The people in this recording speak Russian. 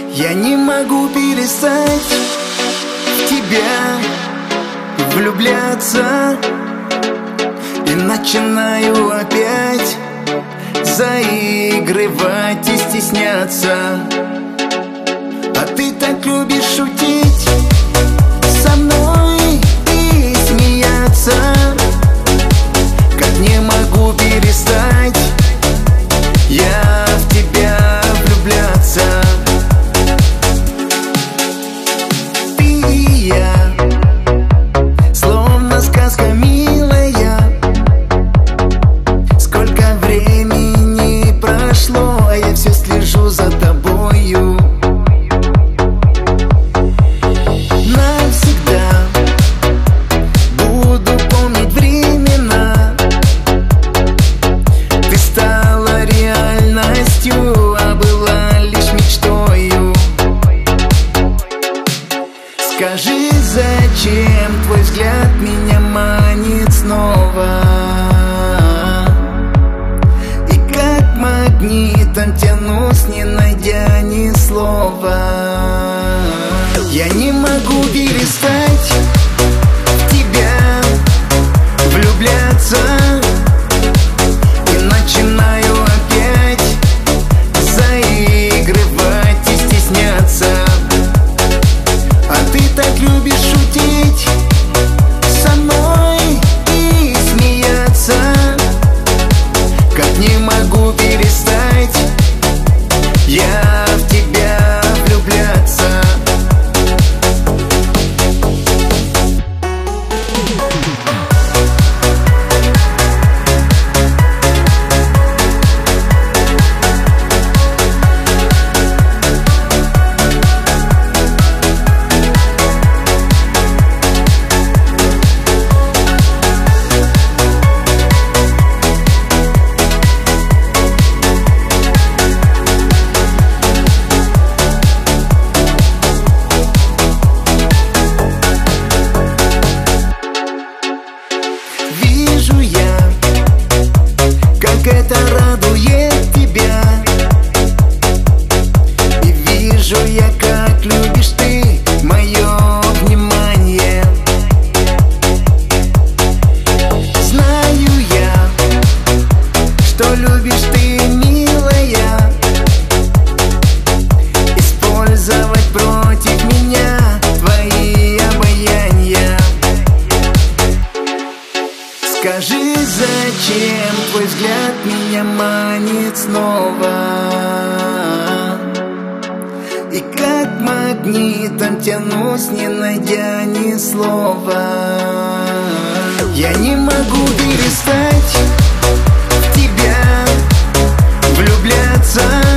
Я не могу перестать в тебя влюбляться и начинаю опять заигрывать и стесняться. А ты так любишь шутить со мной и смеяться. Как не могу перестать я в тебя влюбляться. Ты и я, словно сказка милая. Сколько времени прошло, а я все слежу за тобою. Навсегда буду помнить времена. Ты стала реальностью, а была лишь мечтою. Скажи, зачем твой взгляд меня манит снова? И как магнитом тянусь, не найдя ни слова. Я не могу перестать в тебя влюбляться и начинаю опять заигрывать и стесняться. А ты так любишь шутить со мной и смеяться. Как не могу перестать я в тебя влюбляться. Вижу я, как это радует тебя, и вижу я, как любишь ты мое внимание. Знаю я, что любишь ты, милая, использовать против меня твои обаяния. Скажи, зачем твой взгляд меня манит снова? И как магнитом тянусь, не найдя ни слова. Я не могу перестать в тебя влюбляться